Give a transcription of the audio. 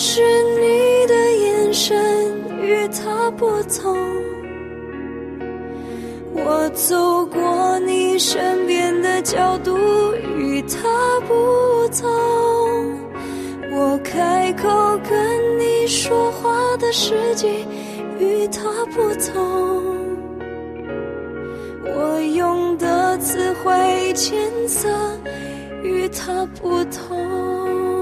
是你的眼神与他不同，我走过你身边的角度与他不同，我开口跟你说话的时机与他不同，我用的词汇艰涩与他不同。